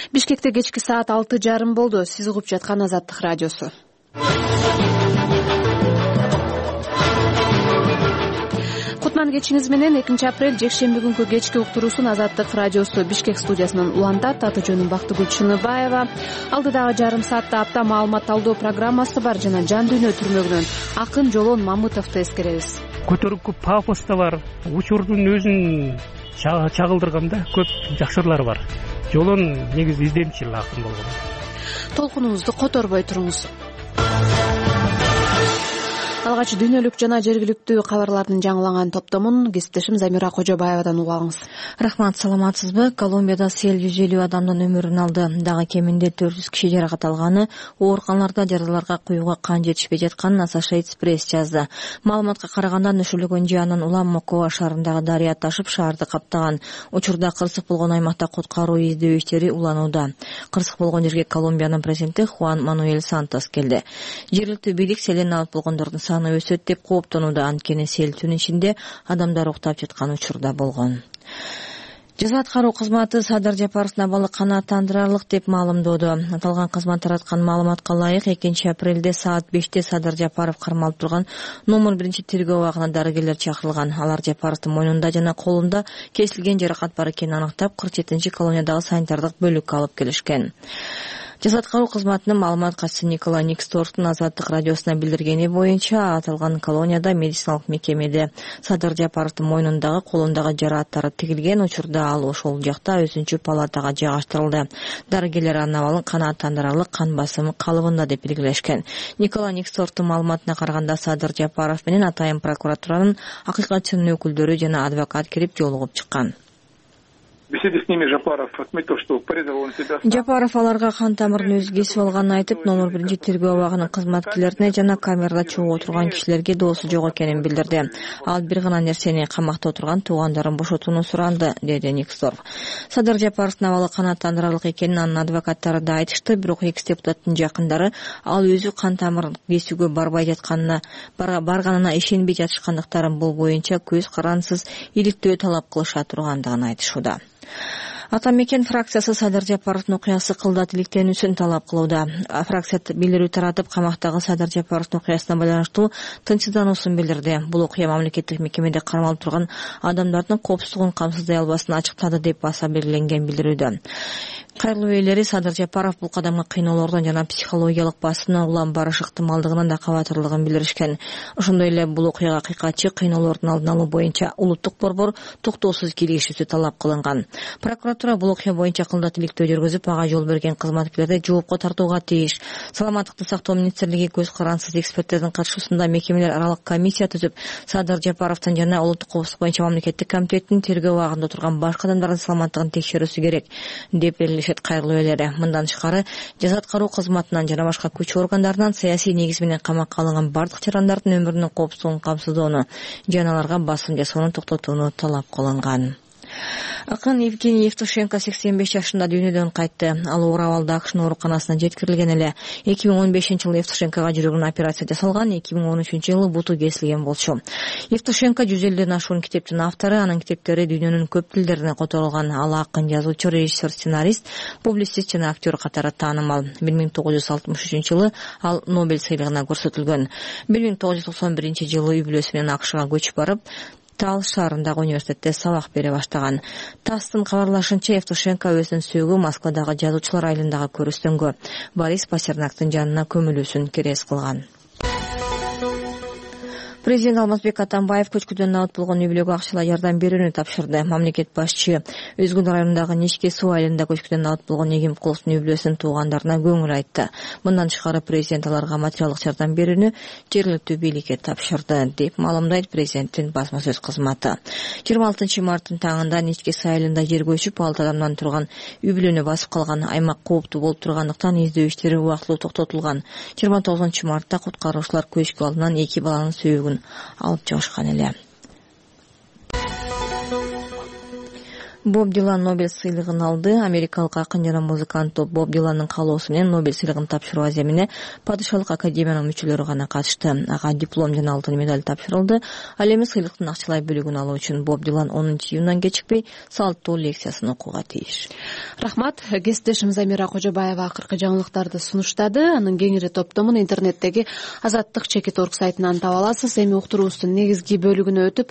Бишкекте кечки саат 6:30 болду. Сиз угуп жаткан Азаттык радиосу. Кутман кечиңиз менен 2-апрель жекшемби күнкү кечки уктуруусун Азаттык радиосу Бишкек студиясынан улантат. Аты жөнүм Бактыгүл Чыныбаева. Алдыдагы жарым саатта апта маалымат талдоо программасы бар жана жан дүйнө түрмөгүнөн акын Жолон Мамытовду эскеребиз. Көтөрүкү пафос да бар, учурдун өзүн чагылдырганда көп жакшырлары бар. Жолон негизи издемчил акын болгон. Толкунуңузду которбой туруңуз. Алгач дүйнөлүк жана жергиликтүү кабарлардын жаңыланган топтомун кесиптешим Замира Кожобаевадан угуп алыңыз. Рахмат, саламатсызбы? Колумбияда сел 150 адамдын өмүрүн алды. Дагы кеминде 400 киши жаракат алганы, ооруканаларда жараларга куюуга кан жетишпей жатканын Associated Press жазды. Маалыматка караганда нөшөлөгөн жаанын улам Мокоа шаарындагы дарыя ташып шаарды каптаган. Учурда кырсык болгон аймакта куткаруу издөө иштери уланууда. Кырсык болгон жерге Колумбиянын президенти Хуан Мануэль Сантос келди. Жергиликтүү бийлик селен алып болгондордун өсөт деп кооптонууда, анткени сел түн ичинде адамдар уктап жаткан учурда болгон. Жаза аткаруу кызматы Садыр Жапаровдун абалы канааттандырарлык деп маалымдоодо. Аталган кызмат тараткан маалыматка ылайык 2-апрелде саат 5-те Садыр Жапаров кармалып турган номер 1-тергөө абагына дарыгерлер чакырылган. Алар Жапаровдун мойнунда жана колунда кесилген жаракат бар экенин аныктап 47-чи колониядагы санитардык бөлүккө алып келишкен. Жаза аткаруу кызматынын маалымат катчысы Никола Никсторфтун Азаттык радиосуна билдиргени боюнча, аталган колонияда медициналык мекемеде Садыр Жапаровдун мойнундагы, колундагы жарааттары тигилген. Учурда ал ошол жакта 3-чү палатага жайгаштырылды. Дарыгерлер анын абалын канааттандырарлык кан басымы калыбында деп белгилешкен. Никола Никсторфтун маалыматына караганда Садыр Жапаров менен атайын прокуратуранын акыйкатчынын өкүлдөрү жана адвокат кирип жолугуп чыккан. В беседе с ними Жапаров отметил, что порезал он себя. Жапаров аларга кан тамырын өзү кесип алганын айтып, номер 1-тергөө абагынын кызматкерлерине жана камерада чогуу отурган кишилерге доосу жок экенин билдирди. Ал бир гана нерсени камакта отурган туугандарын бошотууну суранды, деди Никсторф. Садыр Жапаровдун абалы канааттандырарлык экенин анын адвокаттары да айтышты, бирок экс депутаттын жакындары ал өзү кан тамырын кесүүгө барганына ишенбей жатышкандыктарын, бул боюнча көз карансыз иликтөө талап кылыша тургандыгын айтышууда. Ата мекен фракциясы Садыр Жапаровдун окуясы кылдат иликтенүүсүн талап кылууда. Фракция билдирүү таратып, камактагы Садыр Жапаровдун окуясына байланыштуу тынчсыздануусун билдирди. Бул окуя мамлекеттик мекемеде кармалып турган адамдардын коопсуздугун камсыздай албасын ачыктады деп баса белгиленген билдирүүдө. Кайрылуу ээлери Садыр Жапаров бул кадамга кыйноолордон жана психологиялык басымдан улам барыш ыктымалдыгынан да кабатырлыгын билдиришкен. Ошондой эле бул окуяга акыйкатчы кыйноолордун алдын алуу боюнча улуттук борбор токтоосуз киришүүсү талап кылынган. Прокуратура бул окуя боюнча кылдат иликтөө жүргүзүп, ага жол берген кызматкерлерди жоопко тартууга тийиш. Саламаттыкты сактоо министрлиги көз карансыз эксперттердин катышуусунда мекемелер аралык комиссия түзүп, Садыр Жапаровдун жана улуттук коопсуздук боюнча мамлекеттик комитеттин тергөө абагында отурган башка адамдардын саламаттыгын текшерүүсү керек деп кайрылуу ээлери. Мындан тышкары жаза аткаруу кызматынан жана башка күч органдарынан саясий негиз менен камакка алынган бардык жарандардын өмүрүнүн коопсуздугун камсыздоону жана аларга басым жасоону токтотууну талап кылынган. Акын Евгений Евтушенко 85 жашында дүйнөдөн кайтты. Ал оор абалда Акшын ооруканасына жеткирилген эле. 2015-жылы Евтушенкого жүрөгүнө операция жасалган, 2013-жылы буту кесилген болчу. Евтушенко 150ден ашуун китептин автору, анын китептери дүйнөнүн көп тилдерине которулган. Ал акын, жазуучу, режиссер, сценарист, публицист жана актер катары таанымал. 1963-жылы ал Нобель сыйлыгына көрсөтүлгөн. 1991-жылы үй бүлөсү менен Акшга көчүп барып, Тал шаарындагы университетте сабак бере баштаган. ТАССтын кабарлашынча, Евтушенко өзүнүн сөөгү Москвадагы жазуучулар айылындагы көрүстөнгө Борис Пастернактын жанына көмүлүүсүн керес кылган. Президент Алмазбек Атамбаев көчкүдөн абат болгон үй бүлөгө акчалай жардам берүүнү тапшырды. Мамлекет башчы Өзгүл районундагы Ничке суу айылында көчкүдөн абат болгон Эгемкуловдун үй бүлөсүнүн туугандарына көңүл айтты. Мындан тышкары президент аларга материалдык жардам берүүнү жергиликтүү бийликке тапшырды деп маалымдайт президенттин басма сөз кызматы. 26 марттын таңында Ничке суу айылында жер көчүп 6 адамдан турган үй бүлөнү басып калган. Аймак кооптуу болуп тургандыктан издөө иштери убактылуу токтотулган. 29 мартта куткаруучулар көчкү алдынан 2 баланын сөөгүн алып чыгышкан эле. Боб Дилан Нобель сыйлыгын алды. Америкалык акын жана музыкант топ Боб Диландын каалоосу менен Нобель сыйлыгын тапшыруу аземине падышалык академиянын мүчөлөрү гана катышты. Ага диплом жана алтын медаль тапшырылды. Ал эми сыйлыктын акчалай бөлүгүн алуу үчүн Боб Дилан 10-июндан кечикпей салттуу лекциясын окууга тийиш. Рахмат. Кесиптешим Замира Кожобаева акыркы жаңылыктарды сунуштады. Анын кеңири топтомун интернеттеги Азаттык.org сайтынан таба аласыз. Эми уктуруубуздун негизги бөлүгүнө өтүп,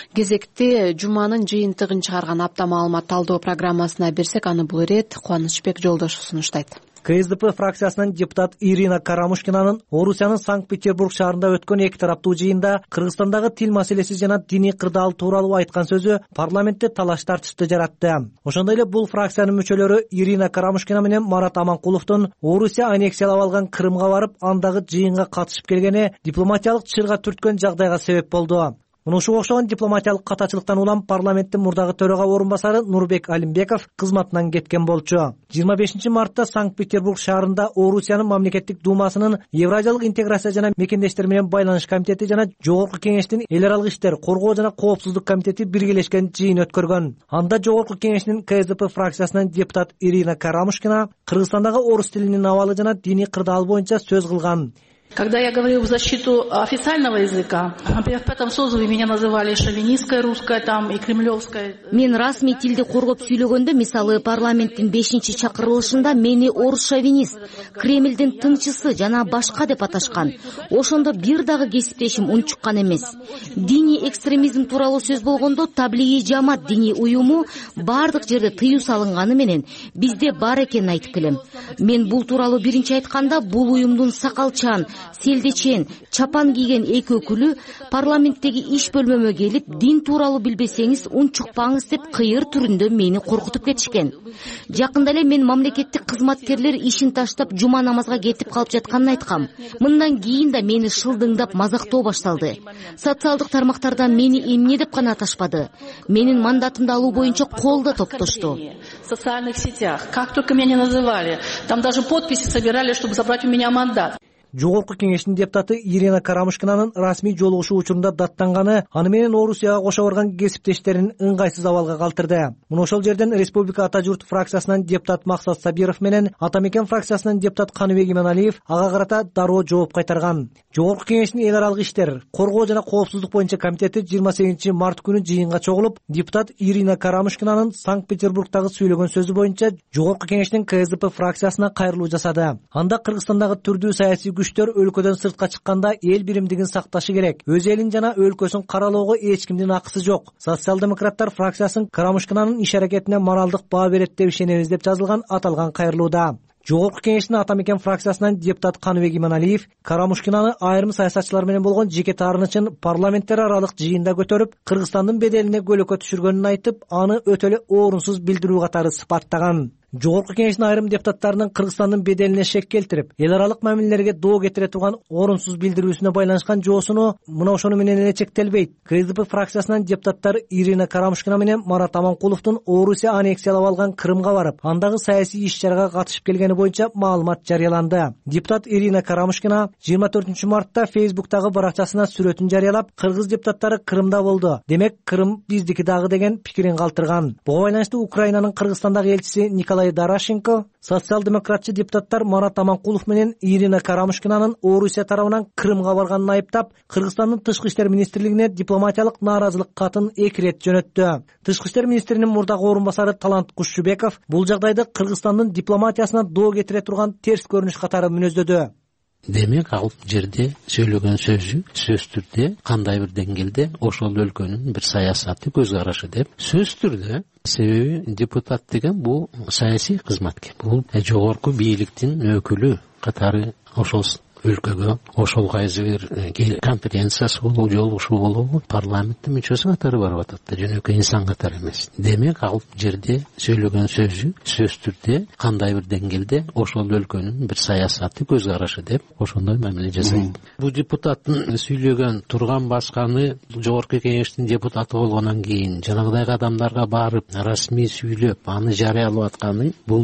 кезекти жуманын жыйынтыгын чыгарган апта маалымат талдоо программасына берсек, аны бул ирет Кубанычбек Жолдошов сунуштайт. КСДП фракциясынын депутат Ирина Карамушкинанын Орусиянын Санкт-Петербург шаарында өткөн эки тараптуу жыйында Кыргызстандагы тил маселеси жана диний кырдаал тууралуу айткан сөзү парламентте талаш тартышты жаратты. Ошондой эле бул фракциянын мүчөлөрү Ирина Карамушкина менен Марат Аманкуловдун Орусия аннексиялап алган Крымга барып, андагы жыйынга катышып келгени дипломатиялык чырга түрткөн жагдайга себеп болду. Мунушу окшогон дипломатиялык катачылыктан улам парламенттин мурдагы төрага орун басары Нурбек Алимбеков кызматынан кеткен болчу. 25 мартта Санкт-Петербург шаарында Орусиянын мамлекеттик думасынын Евразиялык интеграция жана мекендештер менен байланыш комитети жана Жогорку кеңештин эл аралык иштер, коргоо жана коопсуздук комитети биргелешкен жыйын өткөргөн. Анда Жогорку кеңештин КСДП фракциясынын депутат Ирина Карамушкина Кыргызстандагы орус тилинин абалы жана диний кырдаал боюнча сөз кылган. Когда я говорил в защиту официального языка, например, в пятом созыве меня называли шовинистская русская там и кремлевская. Мен расмий тилди коргоп сүйлөгөндө, мисалы парламенттин 5-чакырылышында мени орус шовинист, Кремлдин тынчысы жана башка деп аташкан. Ошондо бир дагы кесиптешим унчуккан эмес. Диний экстремизм тууралуу сөз болгондо Таблигий жамаат диний уюму бардык жерде тыюу салынганы менен бизде бар экенин айтып келем. Мен бул тууралуу биринчи айтканда бул уюмдун сакалчан, селдечен, чапан кийген эки өкүлү парламенттеги иш бөлмөмө келип, дин тууралуу билбесеңиз унчукпаңыз деп кыйыр түрүндө мени коркутуп кетишкен. Жакында эле мен мамлекеттик кызматкерлер ишин таштап жума намазга кетип калып жатканын айткам. Мындан кийин да мени шылдыңдап мазактоо башталды. Социалдык тармактардан мени эмне деп гана аташпады. Менин мандатымды алуу боюнча колдо топтошту. В социальных сетях, как только меня называли, там даже подписи собирали, чтобы забрать у меня мандат. Жогорку кеңештин депутаты Ирина Карамушкинанын расмий жолугушуу учурунда даттанганы аны менен Орусияга кошо барган кесиптештерин ыңгайсыз абалга калтырды. Муну ошол жерден Республика Ата журт фракциясынан депутат Максат Сабиров менен Ата мекен фракциясынан депутат Каныбек Иманалиев ага карата дароо жооп кайтарган. Жогорку кеңештин эл аралык иштер, коргоо жана коопсуздук боюнча комитети 28 март күнү жыйынга чогулуп, депутат Ирина Карамушкинанын Санкт-Петербургдагы сүйлөгөн сөзү боюнча Жогорку кеңештин КСДП фракциясына кайрылуу жасады. Анда Кыргызстандагы түрдүү саясий күчтөр өлкөдөн сыртка чыкканда эл биримдигин сакташы керек. Өз элин жана өлкөсүн каралоого эч кимдин акысы жок. Социал-демократтар фракциясын Карамушкинанын иш аракетине моралдык баа берет деп ишенебиз деп жазылган аталган кайрылууда. Жогорку кеңештин Ата мекен фракциясынан депутат Каныбек Иманалиев Карамушкинаны айрым саясатчылар менен болгон жеке таарынычын парламенттер аралык жыйында көтөрүп, Кыргызстандын беделине көлөкө түшүргөнүн айтып, аны өтө эле орунсуз билдирүү катары сыпаттаган. Жогорку кеңештин айрым депутаттарынын Кыргызстандын беделине шек келтирип, эл аралык мамилелерге доо кетире турган орунсуз билдирүүсүнө байланышкан жоосуну мына ошону менен эле чектелбейт. КСДП фракциясынан депутаттар Ирина Карамушкина менен Марат Аманкуловдун Орусия аннексиялап алган Крымга барып, андагы саясий иш-чарага катышып келгени боюнча маалымат жарыяланды. Депутат Ирина Карамушкина 24 мартта Фейсбуктагы баракчасына сүрөтүн жарыялап, кыргыз депутаттары Крымда болду. Демек, Крым биздики дагы деген пикирин калтырган. Буга байланыштуу Украинанын Кыргызстандагы элчиси Николай Дарашенко социал-демократчы депутаттар Марат Аманкулов менен Ирина Карамушкинанын Орусия тарабынан Крымга барганын айыптап, Кыргызстандын Тышкы иштер министрлигине дипломатиялык нааразылык катын 2 рет жөнөттү. Тышкы иштер министринин мурдагы орун басары Талант Кушчубеков бул жагдайды Кыргызстандын дипломатиясына доо кетире турган терс көрүнүш катары мүнөздөдү. Демек, ал жерде сөйлөгөн сөзү сөз түрдө кандай бир деңгээлде ошол өлкөнүн бир саясаты, көз карашы деп сөз түрдө. Себеби депутат деген бул саясий кызматкер. Бул жогорку бийликтин өкүлү катары ошол өлкөгө, ошол кайсы бир конференциясы болобу, жолугушуу болобу, парламенттин мүчөсү катары барып атат да, жөнөкөй инсан катары эмес. Демек, ал жерде сөйлөгөн сөзү сөз түрдө кандай бир деңгээлде ошол өлкөнүн бир саясаты, көз карашы деп ошондой мамиле жасайт. Бул депутаттын сүйлөгөн турган басканы Жогорку кеңештин депутаты болгондон кийин жанагыдай адамдарга барып расмий сүйлөп, аны жарыялап атканы бул мен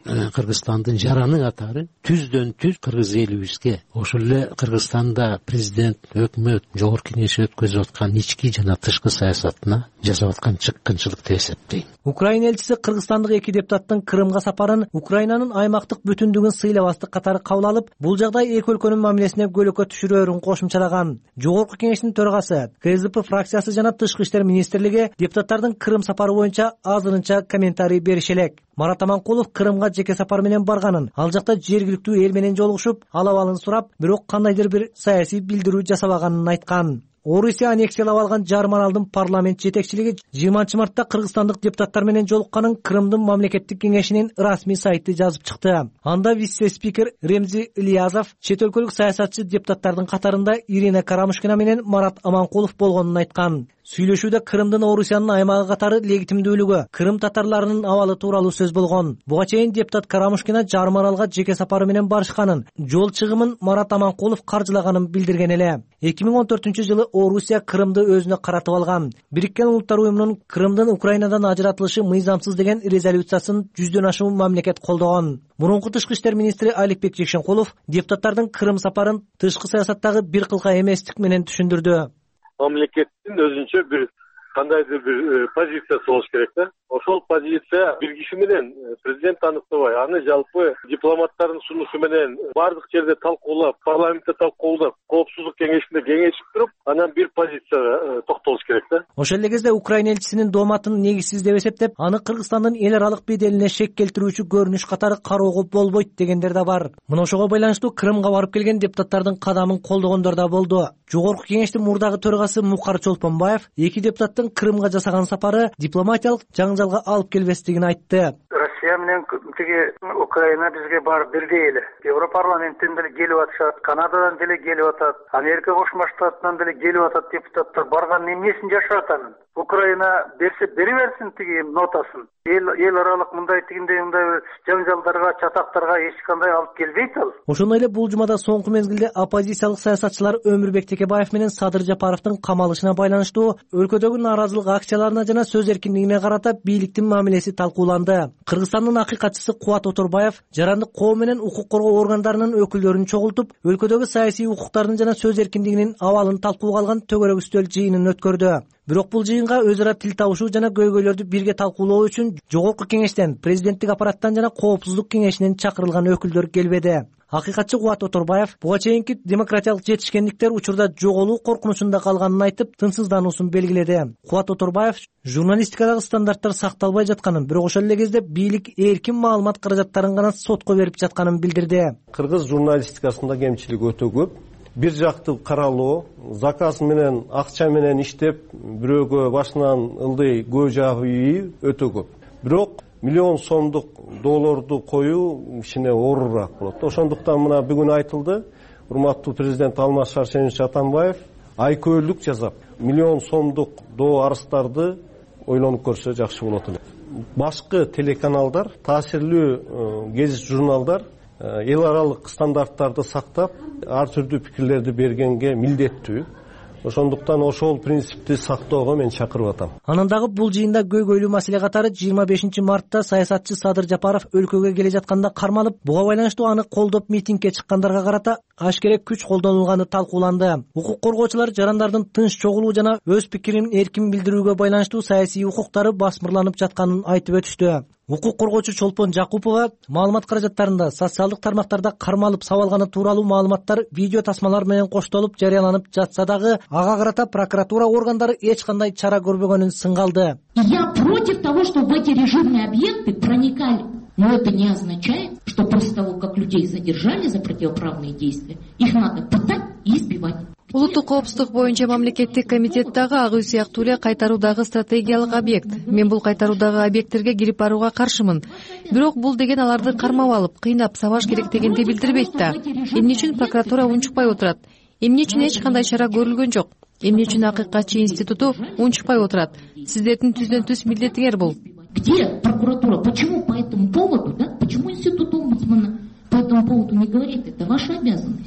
Кыргызстандын жараны катары түздөн түз кыргыз элибизге ошол эле Кыргызстанда президент, өкмөт, жогорку кеңеш өткөзүп аткан ички жана тышкы саясатына жасап аткан чыккынчылык деп эсептейм. Украина элчиси кыргызстандык эки депутаттын Крымга сапарын Украинанын аймактык бүтүндүгүн сыйлабастык катары кабыл алып, бул жагдай эки өлкөнүн мамилесине көлөкө түшүрөөрүн кошумчалаган. Жогорку кеңештин төрагасы, КСДП фракциясы жана Тышкы иштер министрлиги депутаттардын Крым сапары боюнча азырынча комментарий берише элек. Марат Аманкулов Крымга жеке сапар менен барганын, ал жакта жергиликтүү эл менен жолугушуп, ал абалын сурап, бирок кандайдыр бир саясий билдирүү жасабаганын айткан. Орусия аннексиялап алган жарым аралдын парламент жетекчилиги 20 мартта кыргызстандык депутаттар менен жолукканын Крымдын мамлекеттик кеңешинин расмий сайты жазып чыкты. Анда вице-спикер Ремзи Ильязов, чет өлкөлүк саясатчы депутаттардын катарында Ирина Карамушкина менен Марат Аманкулов болгонун айткан. Сүйлөшүүдө Крымдын Орусиянын аймагы катары легитимдүүлүгү, Крым татарларынын абалы тууралуу сөз болгон. Буга чейин депутат Карамушкина жарым аралга жеке сапары менен барышканын, жол чыгымын Марат Аманкулов каржылаганын билдирген эле. 2014-жылы Орусия Крымды өзүнө каратып алган. Бириккен Улуттар уюмунун Крымдын Украинадан ажыратылышы мыйзамсыз деген резолюциясын 100дөн ашуун мамлекет колдогон. Мурунку тышкы иштер министри Аликбек Жекшенкулов депутаттардын Крым сапарын тышкы саясаттагы бир кылка эместик менен түшүндүрдү. Мамлекеттин өзүнчө бир кандайдыр бир позициясы болуш керек да. Ошол позиция бир киши менен президент аныктабай, аны жалпы дипломаттардын сунушу менен бардык жерде талкуулап, парламентте талкуулап, коопсуздук кеңешинде кеңешип туруп, анан бир позицияга токтолуш керек да. Ошол эле кезде Украина элчисинин дооматын негизсиз деп эсептеп, аны Кыргызстандын эл аралык беделине шек келтирүүчү көрүнүш катары кароого болбойт дегендер да бар. Мына ошого байланыштуу Крымга барып келген депутаттардын кадамын колдогондор да болду. Жогорку кеңештин мурдагы төрагасы Мукар Чолпонбаев эки депутаттын Крымга жасаган сапары дипломатиялык жаңжалга алып келбестигин айтты. Россия менен тиги Украина бизге баары бирдей эле. Европарламенттен деле келип атышат, Канададан деле келип атат, Америка Кошмо Штаттарынан деле келип атат депутаттар. Барган эмнесин жашап атат? Украина берсе бери берсин тиги нотасын. Эл аралык мындай тигиндей мындай жаңжалдарга, чатактарга эч кандай алып келбейт ал. Ошондой эле бул жумада соңку мезгилде оппозициялык саясатчылар Өмүрбек Текебаев менен Садыр Жапаровдун камалышына байланыштуу өлкөдөгү нааразылык акцияларына жана сөз эркиндигине карата бийликтин мамилеси талкууланды. Кыргызстандын акыйкатчысы Кубат Оторбаев жарандык коом менен укук коргоо органдарынын өкүлдөрүн чогултуп, өлкөдөгү саясий укуктардын жана сөз эркиндигинин абалын талкууга алган төгөрөк үстөл жыйынын өткөрдү. Бирок бул жыйынга өз ара тил табышуу жана көйгөйлөрдү бирге талкуулоо үчүн жогорку кеңештен, президенттик аппараттан жана коопсуздук кеңешинен чакырылган өкүлдөр келбеди. Акыйкатчы Кубат Оторбаев буга чейинки демократиялык жетишкендиктер учурда жоголуу коркунучунда калганын айтып, тынчсыздануусун белгиледи. Кубат Оторбаев журналистикадагы стандарттар сакталбай жатканын, бирок ошол эле кезде бийлик эркин маалымат каражаттарын гана сотко берип жатканын билдирди. Кыргыз журналистикасында кемчилик өтө көп. Бир жактуу каралуу, заказ менен, акча менен иштеп, бирөөгө башынан ылдый көз жаап ийүү өтө көп. Бирок миллион сомдук долларду коюу кичине оорураак болот. Ошондуктан мына бүгүн айтылды, урматтуу президент Алмаз Шаршенович Атамбаев айкөөлүк жасап, миллион сомдук доо арыздарды ойлонуп көрсө жакшы болот эле. Башкы телеканалдар, таасирлүү гезит журналдар эл аралык стандарттарды сактап, ар түрдүү пикирлерди бергенге милдеттүү. Ошондуктан ошол принципти сактоого мен чакырып атам. Анан дагы бул жыйында көйгөйлүү маселе катары 25 мартта саясатчы Садыр Жапаров өлкөгө келе жатканда кармалып, буга байланыштуу аны колдоп митингге чыккандарга карата ашкерек күч колдонулганы талкууланды. Укук коргоочулар жарандардын тынч чогулуу жана өз пикирин эркин билдирүүгө байланыштуу саясий укуктары басмырланып жатканын айтып өтүштү. Укук коргоочу Чолпон Жакупова маалымат каражаттарында социалдык тармактарда кармалып сабалганы тууралуу маалыматтар видео тасмалар менен коштолуп жарыяланып жатса дагы, ага карата прокуратура органдары эч кандай чара көрбөгөнүн сынгалды. Я против того, чтобы в эти режимные объекты проникали. Но это не означает, что после того, как людей задержали за противоправные действия, их надо пытать и избивать. Улуттук коопсуздук боюнча мамлекеттик комитеттагы ак үй сыяктуу эле кайтаруудагы стратегиялык объект. Мен бул кайтаруудагы объекттерге кирип барууга каршымын. Бирок бул деген аларды кармап алып, кыйнап сабаш керек дегенди билдирбейт да. Эмне үчүн прокуратура унчукпай отурат? Эмне үчүн эч кандай чара көрүлгөн жок? Эмне үчүн акыйкатчы институту унчукпай отурат? Сиздердин түздөн түз милдетиңер бул. Где прокуратура? Почему по этому поводу, да? Почему институт омбудсмана по этому поводу не говорит? Это ваша обязанность.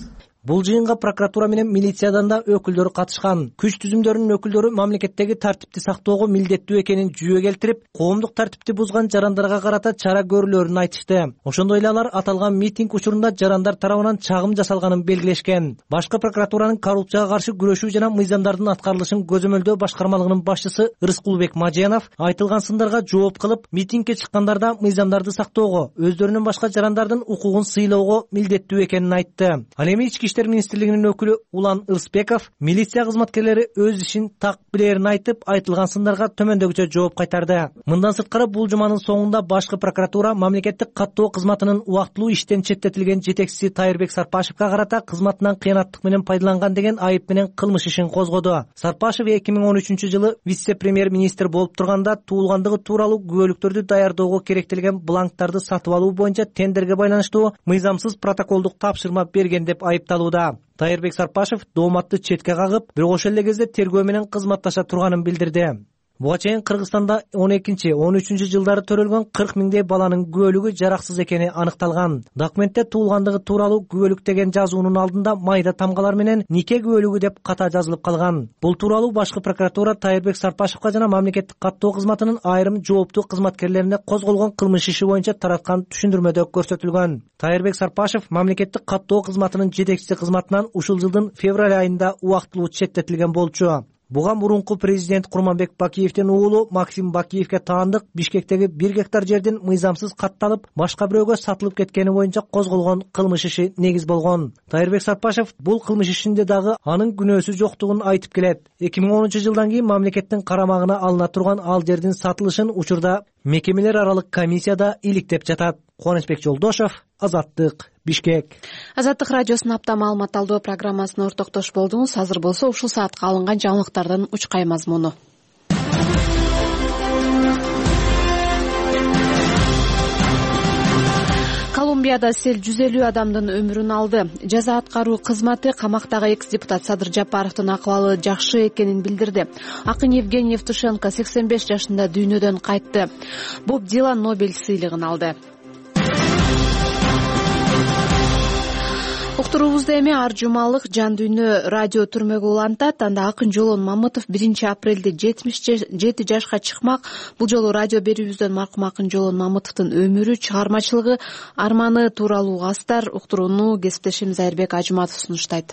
Бул жыйынга прокуратура менен милициядан да өкүлдөр катышкан. Күч түзүмдөрүнүн өкүлдөрү мамлекеттеги тартипти сактоого милдеттүү экенин жүйө келтирип, коомдук тартипти бузган жарандарга карата чара көрүлөрүн айтышты. Ошондой эле алар аталган митинг учурунда жарандар тарабынан чагым жасалганын белгилешкен. Башкы прокуратуранын коррупцияга каршы күрөшүү жана мыйзамдардын аткарылышын көзөмөлдөө башкармалыгынын башчысы Рыскулбек Мажиянов айтылган сындарга жооп кылып, митингге чыккандарда мыйзамдарды сактоого, өздөрүнөн башка жарандардын укугун сыйлоого милдеттүү экенин айтты. Ал эми Ички иштер министрлигинин өкүлү Улан Ырысбеков милиция кызматкерлери өз ишин так билерин айтып, айтылган сындарга төмөндөгүчө жооп кайтарды. Мындан сырткары бул жуманын соңунда башкы прокуратура мамлекеттик каттоо кызматынын убактылуу иштен четтетилген жетекчиси Тайырбек Сарпашевга карата кызматынан кыянаттык менен пайдаланган деген айып менен кылмыш ишин козгоду. Сарпашев 2013-жылы вице-премьер-министр болуп турганда туулгандыгы тууралуу күбөлүктөрдү даярдоого керектелген бланктарды сатып алуу боюнча тендерге байланыштуу мыйзамсыз протоколдук тапшырма берген деп айыпталууда. Тайырбек Сарпашев дооматты четке кагып, бирок ошол эле кезде тергөө менен кызматташа турганын билдирди. Буга чейин Кыргызстанда 12-13 жылдары төрөлгөн 40 миңдей баланын күбөлүгү жараксыз экени аныкталган. Документте туулгандыгы тууралуу күбөлүк деген жазуунун алдында майда тамгалар менен нике күбөлүгү деп ката жазылып калган. Бул тууралуу башкы прокуратура Тайырбек Сарпашевга жана мамлекеттик каттоо кызматынын айрым жооптуу кызматкерлерине козголгон кылмыш иши боюнча тараткан түшүндүрмөдө көрсөтүлгөн. Тайырбек Сарпашев мамлекеттик каттоо кызматынын жетекчиси кызматынан ушул жылдын февраль айында убактылуу четтетилген болчу. Буга мурунку президент Курманбек Бакиевдин уулу Максим Бакиевге таандык Бишкектеги 1 гектар жердин мыйзамсыз катталып, башка бирөөгө сатылып кеткени боюнча козголгон кылмыш иши негиз болгон. Тайырбек Сарпашев бул кылмыш ишинде дагы анын күнөөсү жоктугун айтып келет. 2010-жылдан кийин мамлекеттин карамагына алына турган ал жердин сатылышын учурда мекемелер аралык комиссияда иликтеп жатат. Кубанычбек Жолдошов, Азаттык, Бишкек. Азаттык радиосунун апта маалымат талдоо программасына ортоктош болдуңуз. Азыр болсо ушул саатка алынган жаңылыктардын учкай мазмуну. Колумбияда сел 150 адамдын өмүрүн алды. Жаза аткаруу кызматы камактагы экс-депутат Садыр Жапаровдун акыбалы жакшы экенин билдирди. Акын Евгений Евтушенко 85 жашында дүйнөдөн кайтты. Боб Дилан Нобель сыйлыгын алды. Уктуруубузда эми ар жумалык жан дүйнө радио түрмөгү улантат. Анда Акын Жолон Мамытов 1-апрелде 77 жашка чыкмак. Бул жолу радио берүүбүздөн маркум Акын Жолон Мамытовдун өмүрү, чыгармачылыгы, арманы тууралуу астар уктурууну кесиптешим Айырбек Ажыматов сунуштайт.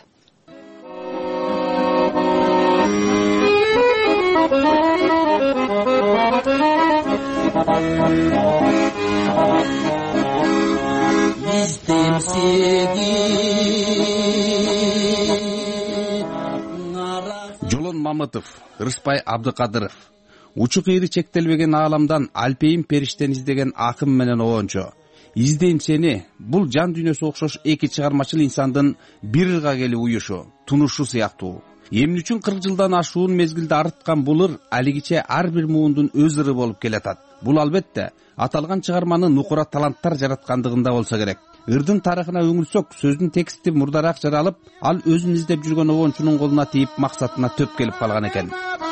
Жолон Мамытов, Рыспай Абдыкадыров. Учук ийри чектелбеген ааламдан алпейим периштени издеген акын менен оончу. Издейм сени. Бул жан дүйнөсү окшош эки чыгармачыл инсандын бир ырга келип уюшу, тунушу сыяктуу. Эмне үчүн 40 жылдан ашуун мезгилде арыткан бул ыр алигиче ар бир муундун өз ыры болуп келатат. Бул албетте аталган чыгарманы нукура таланттар жараткандыгында болсо керек. Ырдын тарыхына үңүлсөк, сөздүн тексти мурдараак жаралып, ал өзүн издеп жүргөн обончунун колуна тийип максатына төп келип калган экен.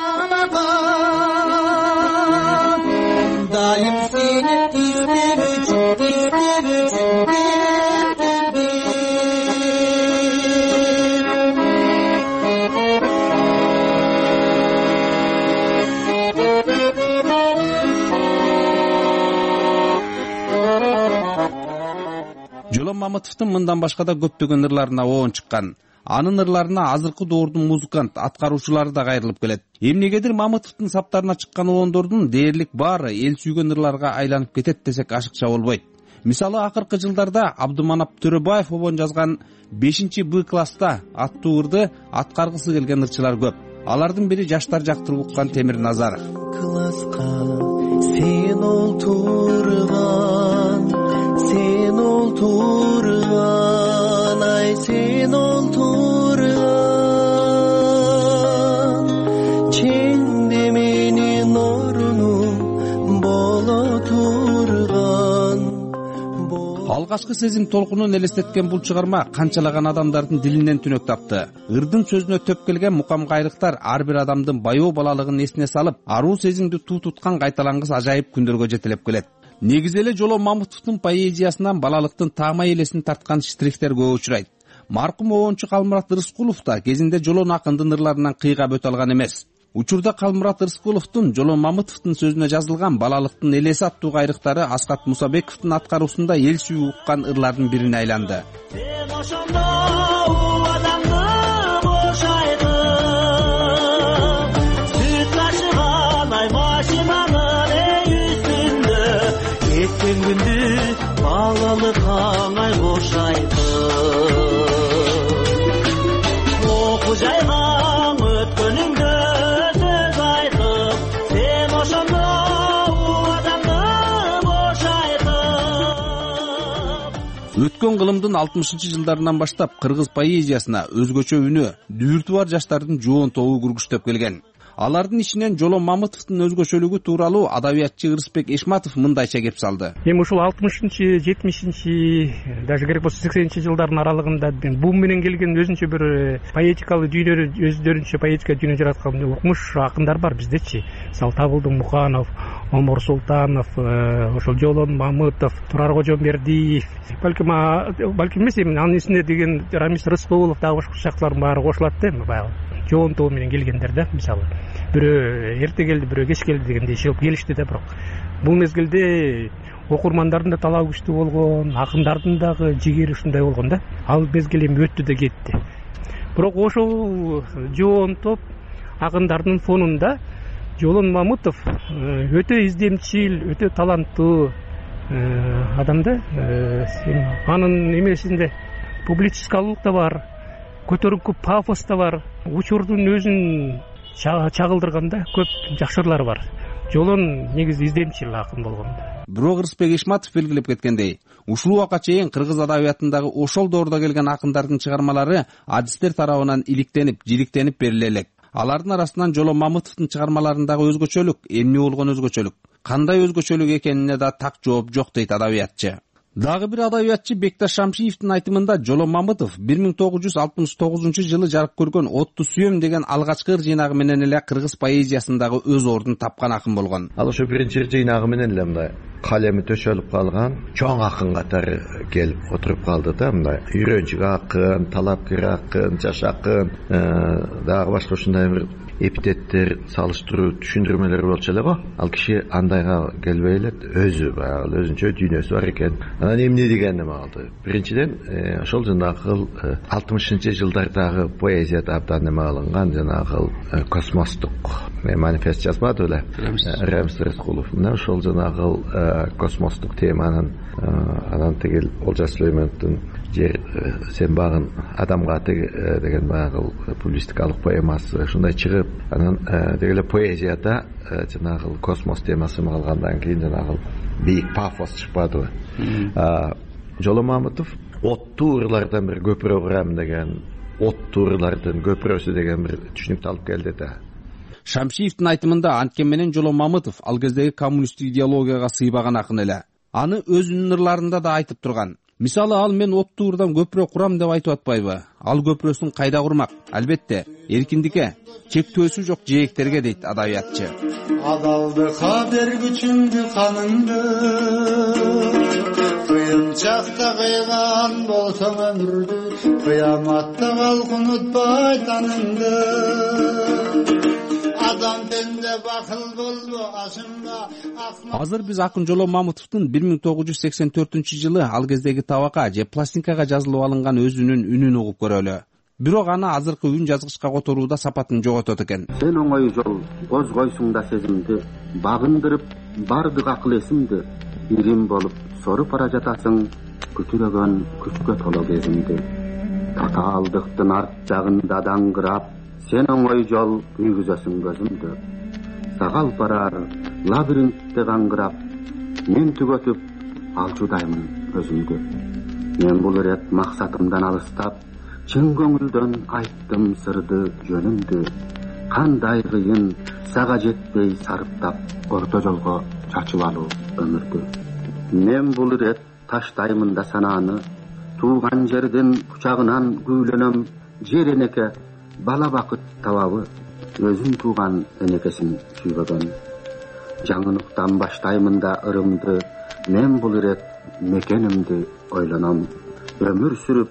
Жолон Мамытовдун мындан башка да көптөгөн ырларына оон чыккан. Анын ырларына азыркы доордун музыкант, аткаруучулары да кайрылып келет. Эмнегедир Мамытовдун саптарына чыккан оондордун дээрлик баары эл сүйгөн ырларга айланып кетет десек ашыкча болбойт. Мисалы, акыркы жылдарда Абдыманап Төрөбаев обон жазган 5-Б класста аттуу ырды аткаргысы келген ырчылар көп. Алардын бири жаштар жактырып уккан Темир Назаров. Сен олтурган, сен олтурган, ай сен олтурган, ченде менин орунум боло турган. Алгачкы сезим толкунун элестеткен бул чыгарма канчалаган адамдардын дилинен түнөк тапты. Ырдын сөзүнө төп келген мукамгайлыктар ар бир адамдын баяу балалыгын эсине салып, аруу сезимди туу туткан кайталангыс ажайып күндөргө жетелеп келет. Негизи эле Жолон Мамытовдун поэзиясынан балалыктын таамай элесин тарткан штрихтер көп учурайт. Маркум обончу Калмурат Рыскулов да кезинде Жолон акындын ырларынан кыйгап өтө алган эмес. Учурда Калмурат Рыскуловдун Жолон Мамытовдун сөзүнө жазылган Балалыктын элеси аттуу кайрыктары Аскат Мусабековдун аткаруусунда эл сүйүү уккан ырлардын бирине айланды. Балалык аңай бошайды, окуу жайган өткөнүңдө сөз айтып, сен ошондо убадаңды бошайтып. Өткөн кылымдын 60-жылдарынан баштап кыргыз поэзиясына өзгөчө үнү, дүртү бар жаштардын жоон тобу күргүчтөп келген. Алардын ичинен Жолон Мамытовдун өзгөчөлүгү тууралуу адабиятчы Ырысбек Эшматов мындайча кеп салды. Эми ушул 60-70 даже керек болсо 80-жылдардын аралыгында бум менен келген өзүнчө бир поэтикалык дүйнөнү, өздөрүнчө поэтика дүйнө жараткан укмуш акындар бар биздечи. Мисалы Табылдың Муханов, Омор Султанов, ошол Жолон Мамытов, Турар Кожомбердиев, балким эмес, анын ичинде деген Рамис Рыскулов дагы башка сыяктуулардын баары кошулат да, баягы жоон тобу менен келгендер да, мисалы. Бирөө эрте келди, бирөө кеч келди дегендей шылып келишти да, бирок бул мезгилде окурмандардын да талабы күчтүү болгон, акындардын дагы жигери ушундай болгон да. Ал мезгил эми өттү да кетти. Бирок ошол жоон топ акындардын фонунда Жолон Мамытов өтө издемчил, өтө таланттуу адам да. Анын эмесинде публицистикалык да бар, көтөрүнкү пафос да бар, учурдун өзүн чагылдырган да көп жакшы ырлары бар. Жолон негизи издемчил акын болгон. Бирок Ырысбек Эшматов белгилеп кеткендей, ушул убакка чейин кыргыз адабиятындагы ошол доордо келген акындардын чыгармалары адистер тарабынан иликтенип, жиликтенип бериле элек. Алардын арасынан Жолон Мамытовдун чыгармаларындагы өзгөчөлүк эмне болгон өзгөчөлүк, кандай өзгөчөлүк экенине да так жооп жок дейт адабиятчы. Дагы бир адабиятчы Бекташ Шамшиевдин айтымында Жолон Мамытов 1969-жылы жарык көргөн Отту сүйөм деген алгачкы ыр жыйнагы менен эле кыргыз поэзиясындагы өз ордун тапкан акын болгон. Ал ошо биринчи ыр жыйнагы менен эле мындай калеми төшөлүп калган чоң акын катары келип отуруп калды да, мындай үйрөнчүк акын, талапкер акын, жаш акын, дагы башка ушундай бир эпитеттер, салыштыруу, түшүндүрмөлөр болчу эле го. Ал киши андайга келбей эле өзү баягы өзүнчө дүйнөсү бар экен. Анан эмне дегенди алды. Биринчиден ошол жанагы 60-жылдардагы поэзияда абдан неме алынган жанагы космостук манифест жазбады беле Рамис Рыскулов. Мына ошол жанагы космостук теманын анан тигил Олжас Сүлейменовдун жер сен багын адамга деген баягы публистикалык поэмасы ушундай чыгып, анан дегеле поэзияда жанагы космос темасы калгандан кийин жанагы бийик пафос чыкпадыбы. Жолон Мамытов оттуу ырлардан бир көпүрө курам деген, оттуу ырлардын көпүрөсү деген бир түшүнүктү алып келди да. Шамшиевдин айтымында анткени менен Жолон Мамытов ал кездеги коммунисттик идеологияга сыйбаган акын эле. Аны өзүнүн ырларында да айтып турган. Мисалы, ал мен оттуу ырдан көпүрө курам деп айтып атпайбы? Ал көпүрөсүн кайда курмак? Албетте, эркиндикке, чектөөсү жок жээктерге дейт адабиятчы. Адалды кадыр күчүңдү каныңды, кыйынчакта кыйган болсоң өмүрдү, кыяматта калк унутпай таныңды. Азыр биз акын Жолон Мамытовдун 1984-жылы ал кездеги табакка же пластинкага жазылып алынган өзүнүн үнүн угуп көрөлү. Бирок аны азыркы үн жазгычка которууда сапатын жоготот экен. Сен оңой жол козгойсуң да сезимди, багындырып бардык акыл эсимди, ирим болуп соруп бара жатасың, күтүрөгөн күчкө толо кезимди. Татаалдыктын арт жагында даңгырап, сен оңой жол күйгүзөсүң көзүмдү. Сагал барар лабиринтте каңгырап, мен түгөтүп алчудаймын өзүмдү. Мен бул ирет максатымдан алыстап, чын көңүлдөн айттым сырды жөнүмдү. Кандай кыйын сага жетпей сарыптап, орто жолго чачып алуу өмүрдү. Мен бул ирет таштаймын да санааны, тууган жердин кучагынан күүлөнөм, жер энеке бала бакыт табабы, өзүн тууган энекесин сүйбөгөн. Жаңылыктан баштаймын да ырымды, мен бул ирет мекенимди ойлоном. Өмүр сүрүп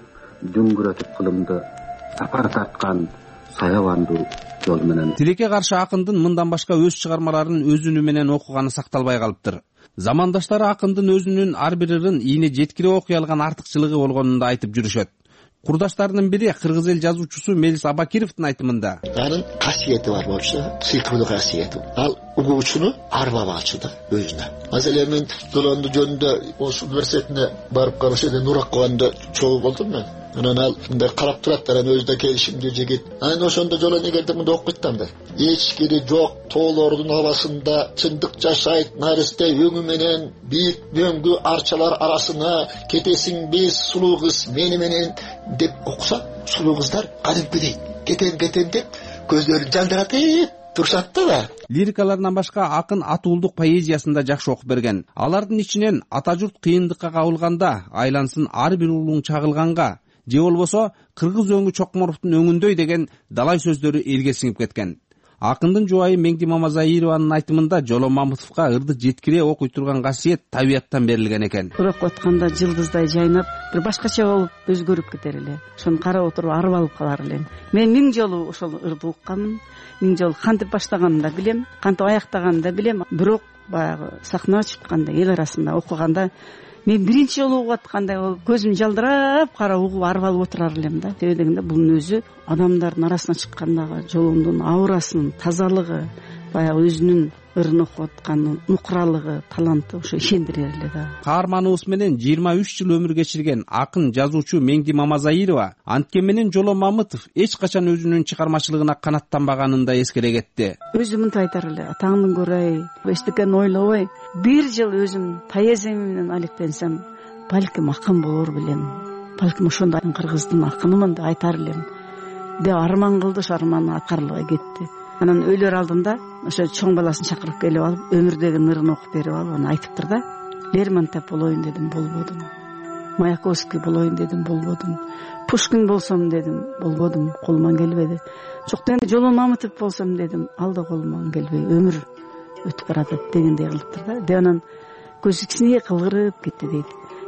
дүңгүрөтүп кылымды сапар тарткан саябандуу жол менен. Тилекке каршы акындын мындан башка өз чыгармаларын өз үнү менен окуганы сакталбай калыптыр. Замандаштары акындын өзүнүн ар бир ырын ийне жеткире окуй алган артыкчылыгы болгонун да айтып жүрүшөт. Курдаштарынын бири кыргыз эл жазуучусу Мелис Абакировдун айтымында анын касиети бар болчу, сыйкымдуу касиети. Ал угуучуну арбабачы да өзүнө. Маселен мен Долонду жөнүндө Ош университетине барып караш эле нурак кылганда чогуу болдум мен. Анан ал мындай карап турат, анан өзү да келишимдүү жигит. Анан ошондо жоло негерде мындай окуп кеттим да. Эч кири жок тоолордун абасында чындык жашайт наристе өңү менен бийик мөңгү арчалар арасына кетесиңби сулуу кыз мени менен деп окуса, сулуу кыздар кадимкидей кетем деп көздөрүн жалдыратып турушат да. Лирикаларынан башка акын атуулдук поэзиясын да жакшы окуп берген. Алардын ичинен ата журт кыйындыкка кабылганда айлансын ар бир улуң чагылганга же болбосо кыргыз өңү Чокморовдун өңүндөй деген далай сөздөрү элге сиңип кеткен. Акындын жубайы Меңди Мамазаированын айтымында Жоло Мамытовго ырды жеткире окуй турган касиет табияттан берилген экен. Окуп атканда жылдыздай жайнап, бир башкача болуп өзгөрүп кетер эле. Ошону карап отуруп арып алып калар элем. Мен 1000 жолу ошол ырды укканмын. 1000 жолу кантип баштаганын да билем, кантип аяктаганын да билем. Бирок баягы сахнага чыкканда, эл арасында окуганда мен биринчи жолу угуп аткандай болуп, көзүм жалдырап, кара угуп арып алып отурар элем да. Себеби дегенде бунун өзү адамдардын арасына чыккандагы жолундун аурасынын тазалыгы, баягы өзүнүн ырын окуп аткан нукуралыгы, таланты ошо ишендирер эле да. Каарманыбыз менен 23 жыл өмүр кечирген акын жазуучу Меңди Мамазаирова анткени менен Жоло Мамытов эч качан өзүнүн чыгармачылыгына канаттанбаганын да эскере кетти. Өзү мынтип айтар эле, атаңды көрөй, эчтекени ойлобой, бир жыл өзүм поэзия менен алектенсем, балким акын болор белем. Балким ошондой кыргыздын акынымын деп айтар элем. Деп арман кылды, ошо арманы аткарылбай кетти. Анан өлөр алдында ошо чоң баласын чакырып келип алып, өмүрдөгү ырын окуп берип алып, аны айтыптыр да. Лермонтов болоюн дедим, болбодум. Маяковский болоюн дедим, болбодум. Пушкин болсом дедим, болбодум, колуман келбеди. Жок дегенде Жоло Мамытов болсом дедим, ал да колуман келбей, өмүр өтүп баратат дегендей кылыптыр да. Деп анан көзү кичине кылгырып кетти дейт.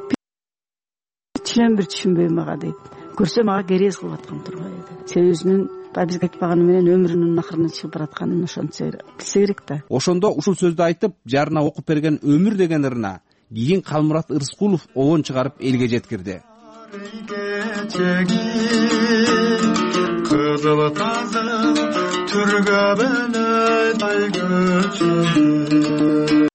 Бир түшүнбөйм ага дейт. Көрсөм ага керез кылып аткан турбайбы дейт. Себеби өзүнүн бизге айтпаганы менен өмүрүнүн акырына чыгып баратканын ошончо билсе керек да. Ошондо ушул сөздү айтып, жарына окуп берген өмүр деген ырына кийин Калмурат Ырыскулов обон чыгарып элге жеткирди. Кызыл тазы түргө белет ай көчөгү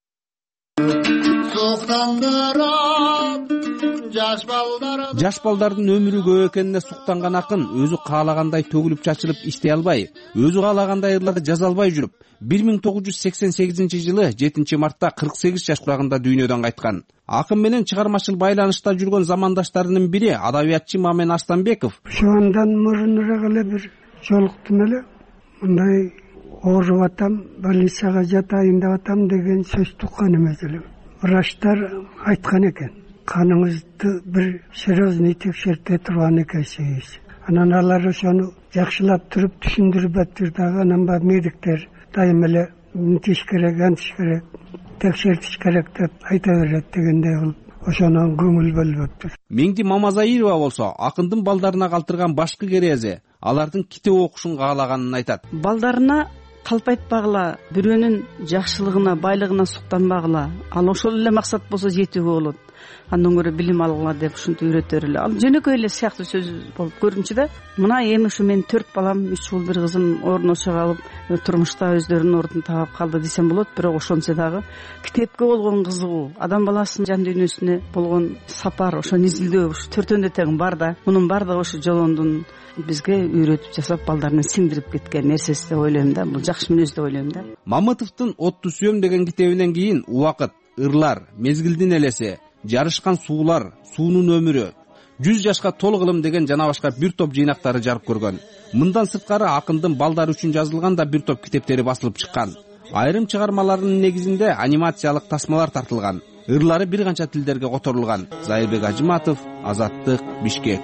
жаш балдардын өмүрү көп экенине суктанган акын өзү каалагандай төгүлүп чачылып иштей албай, өзү каалагандай ырларды жаза албай жүрүп 1988 жылы 7 мартта 48 жаш курагында дүйнөдөн кайткан. Акын менен чыгармачыл байланышта жүргөн замандаштарынын бири адабиятчы Мамен Арстанбеков. Ошондон мурунураак эле бир жолуктум эле. Мындай ооруп атам, больницага жатайын деп атам деген сөздү уккан эмес элем. Врачтар айткан экен. Каныңызды бир серьезный текшерте турган экенсиз. Анан алар ошону жакшылап туруп түшүндүрүп атыр дагы, анан ба медиктер дайым эле мынтиш керек, антиш керек, текшертиш керек деп айта берет дегендей кылып ошонун көңүл бөлүп атыр. Меңди Мамазаирова болсо акындын балдарына калтырган башкы керези алардын китеп окушун каалаганын айтат. Балдарына калп айтпагыла, бирөөнүн жакшылыгына, байлыгына суктанбагыла. Ал ошол эле максат болсо жетүүгө болот. Андан көрө билим алгыла деп ушинтип үйрөтөр эле. Ал жөнөкөй эле сыяктуу сөз болуп көрүнчү да. Мына эми ушу мен 4 балам, 3 уул, 1 кызым орношо калып, турмушта өздөрүнүн ордун таап калды десем болот, бирок ошончо дагы китепке болгон кызыгуу, адам баласынын жан дүйнөсүнө болгон сапар, ошону изилдөө, ушу төртөндө тең бар да. Мунун баардыгы ошо Жолондун бизге үйрөтүп жасап, балдарына сиңдирип кеткен нерсеси деп ойлойм да. Бул жакшы мүнөз деп ойлойм да. Мамытовдун Отту сүйөм деген китебинен кийин Убакыт, Ырлар, Мезгилдин элеси, Жарышкан суулар, суунун өмүрү, 100 жашка тол кылым деген жана башка бир топ жыйнактары жарык көргөн. Мындан сырткары акындын балдары үчүн жазылган да бир топ китептери басылып чыккан. Айрым чыгармаларынын негизинде анимациялык тасмалар тартылган. Ырлары бир канча тилдерге которулган. Зайырбек Ажыматов, Азаттык, Бишкек.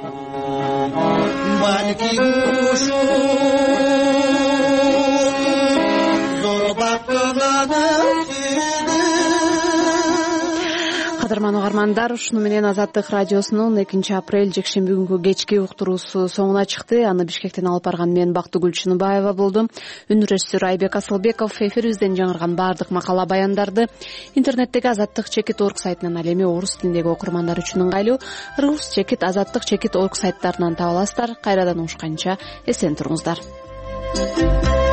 кутман угармандар, ушуну менен Азаттык радиосунун 2-апрель жекшемби күнгү кечки уктуруусу соңуна чыкты. Аны Бишкектен алып барган мен Бактыгүл Чыныбаева болдум. Үн режиссер Айбек Асылбеков эфирибизден жаңырган баардык макала баяндарды интернеттеги azattik.org сайтынан, ал эми орус тилиндеги окурмандар үчүн ыңгайлуу rus.azattik.org сайттарынан таба аласыздар. Кайрадан угушканча эсен туруңуздар.